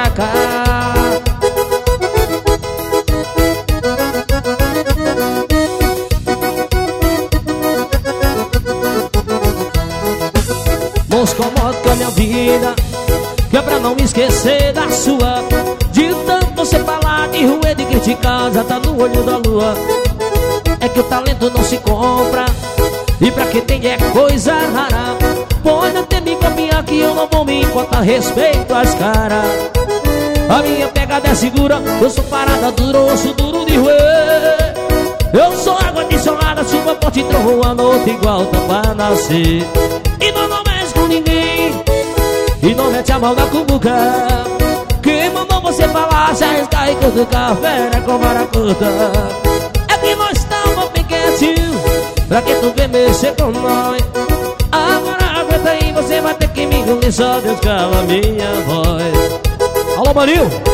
pra cá. Não se incomode com a minha vida, que é pra não me esquecer da sua. De tanto você falar de rua, de criticar, já tá no olho da lua. É que o talento não se compra, e pra quem tem é coisa rara. Pode até me copiar que eu não vou me importar, respeito às caras. A minha pegada é segura, eu sou parada dura, osso duro de roer. Eu sou água adicionada, chuva forte, trovão à noite igual tá pra nascer. E não mexe com ninguém, e não mete a mão na cumbuca. Quem mandou você falar, se arriscar e cutucar, fera com vara curta. É que nós estamos bem quietinhos, pra que tu vem mexer com nós? Agora aguenta aí, você vai ter que me engolir, só Deus cala minha voz. Alô, Marinho!